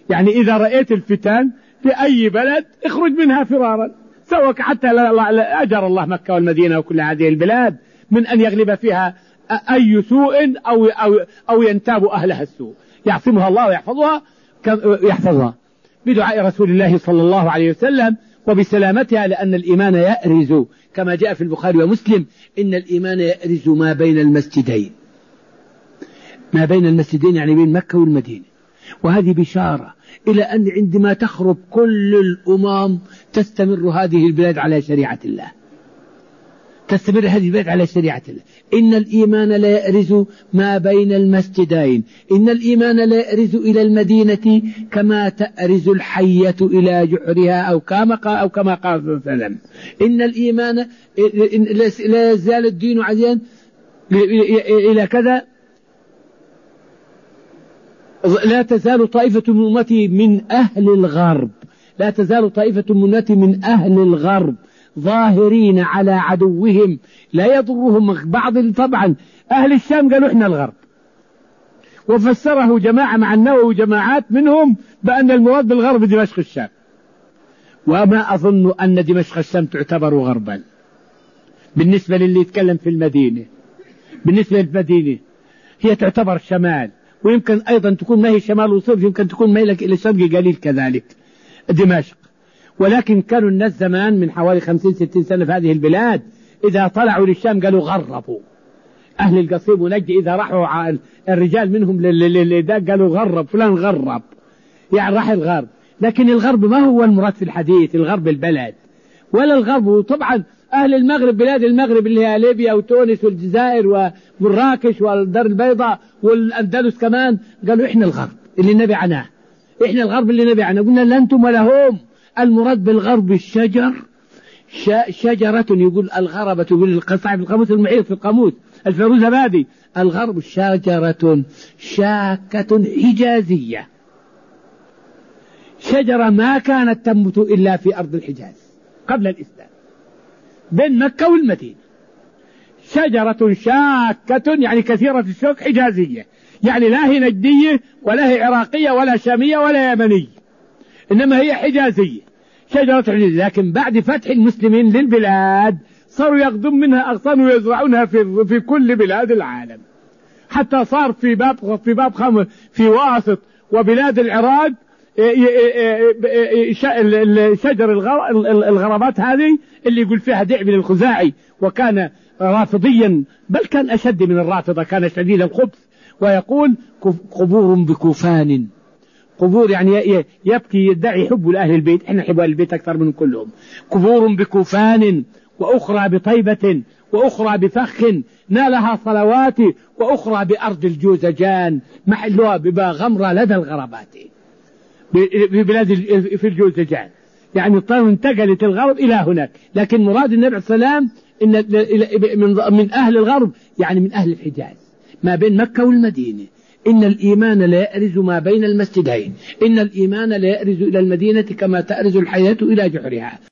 يعني إذا رأيت الفتن في أي بلد اخرج منها فرارا، سواء حتى أجر الله مكة والمدينة وكل هذه البلاد من أن يغلب فيها أي سوء أو ينتاب أهلها السوء، يعصمها الله ويحفظها بدعاء رسول الله صلى الله عليه وسلم وبسلامتها، لأن الإيمان يأرز كما جاء في البخاري ومسلم: إن الإيمان يأرز ما بين المسجدين. ما بين المسجدين يعني بين مكة والمدينة. وهذه بشارة إلى أن عندما تخرب كل الأمم تستمر هذه البلاد على شريعة الله، تستمر هذه البلاد على شريعة الله. إن الإيمان لا يأرز ما بين المسجدين، إن الإيمان لا يأرز إلى المدينة كما تأرز الحية إلى جحرها أو كما قال صلى الله عليه وسلم: إن الإيمان لا يزال الدين عزيزا إلى كذا، لا تزال طائفة من أمتي من أهل الغرب، لا تزال طائفة من أمتي من أهل الغرب ظاهرين على عدوهم لا يضرهم بعض. طبعا أهل الشام قالوا إحنا الغرب، وفسره جماعة مع النووي وجماعات منهم بأن المراد بالغرب دمشق الشام، وما أظن أن دمشق الشام تعتبر غربا بالنسبة للي يتكلم في المدينة. بالنسبة للمدينة هي تعتبر شمال، ويمكن أيضا تكون ما هي شمال وصرف، يمكن تكون ميلك إلى الشرق قليل كذلك دمشق. ولكن كانوا الناس زمان من حوالي 50-60 سنة في هذه البلاد إذا طلعوا للشام قالوا غربوا. أهل القصيم ونجد إذا راحوا الرجال منهم قالوا غرب فلان، غرب يعني راح الغرب. لكن الغرب ما هو المراد في الحديث، الغرب البلد ولا الغرب. وطبعا أهل المغرب بلاد المغرب اللي هي ليبيا وتونس والجزائر ومراكش والدار البيضاء والأندلس كمان قالوا إحنا الغرب اللي النبي عناه، إحنا الغرب اللي النبي عناه. قلنا لا أنتم ولا هم، المراد بالغرب الشجر، شجرة. يقول الغربة، يقول صاحب القاموس المعير في القاموس الفيروزابادي: الغرب شجرة شاكة حجازية، شجرة ما كانت تنبت إلا في أرض الحجاز قبل الإسلام بين مكة والمدينة. شجرة شاكة يعني كثيرة الشوك، حجازية يعني لا هي نجدية ولا هي عراقية ولا شامية ولا يمنية، إنما هي حجازية، شجرة حجازية. لكن بعد فتح المسلمين للبلاد صاروا يأخذون منها أغصان ويزرعونها في كل بلاد العالم، حتى صار في باب خمر في واسط وبلاد العراق شجر الغربات هذه اللي يقول فيها دعبل الخزاعي، وكان رافضيا بل كان أشد من الرافضة، كان شديد الخبث، ويقول: قبور بكوفان. قبور يعني يبكي يدعي حب لأهل البيت، احنا نحب أهل البيت أكثر من كلهم. قبور بكوفان وأخرى بطيبة وأخرى بفخ نالها صلوات وأخرى بأرض الجوزجان محلها ببا غمرة لدى الغربات ببلاد في الجوزجان. يعني انتقلت الغرب إلى هناك. لكن مراد النبي صلى الله عليه وسلم إن من أهل الغرب يعني من أهل الحجاز ما بين مكة والمدينة. إن الإيمان لا يأرز ما بين المسجدين، إن الإيمان لا يأرز إلى المدينة كما تأرز الحياة إلى جحرها.